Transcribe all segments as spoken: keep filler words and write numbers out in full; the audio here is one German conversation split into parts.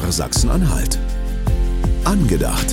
R Sachsen-Anhalt. Angedacht.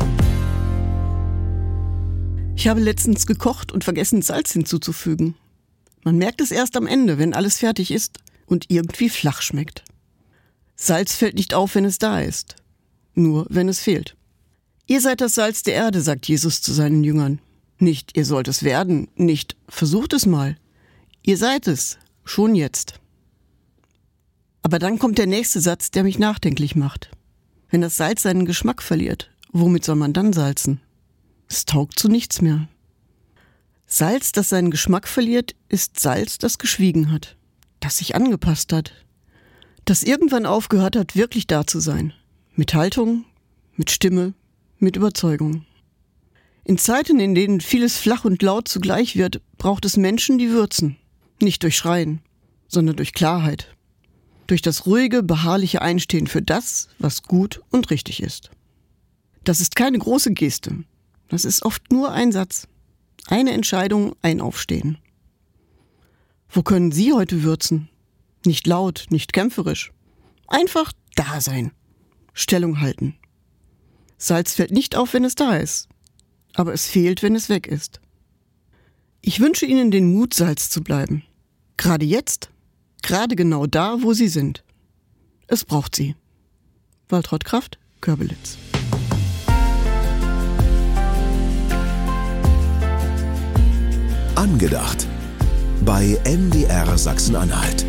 Ich habe letztens gekocht und vergessen, Salz hinzuzufügen. Man merkt es erst am Ende, wenn alles fertig ist und irgendwie flach schmeckt. Salz fällt nicht auf, wenn es da ist, nur wenn es fehlt. Ihr seid das Salz der Erde, sagt Jesus zu seinen Jüngern. Nicht, ihr sollt es werden, nicht, versucht es mal. Ihr seid es, schon jetzt. Aber dann kommt der nächste Satz, der mich nachdenklich macht. Wenn das Salz seinen Geschmack verliert, womit soll man dann salzen? Es taugt zu nichts mehr. Salz, das seinen Geschmack verliert, ist Salz, das geschwiegen hat, das sich angepasst hat, das irgendwann aufgehört hat, wirklich da zu sein. Mit Haltung, mit Stimme, mit Überzeugung. In Zeiten, in denen vieles flach und laut zugleich wird, braucht es Menschen, die würzen. Nicht durch Schreien, sondern durch Klarheit. Durch das ruhige, beharrliche Einstehen für das, was gut und richtig ist. Das ist keine große Geste. Das ist oft nur ein Satz. Eine Entscheidung, ein Aufstehen. Wo können Sie heute würzen? Nicht laut, nicht kämpferisch. Einfach da sein. Stellung halten. Salz fällt nicht auf, wenn es da ist. Aber es fehlt, wenn es weg ist. Ich wünsche Ihnen den Mut, Salz zu bleiben. Gerade jetzt. Gerade genau da, wo Sie sind. Es braucht Sie. Waltraud Kraft, Körbelitz. Angedacht. Bei M D R Sachsen-Anhalt.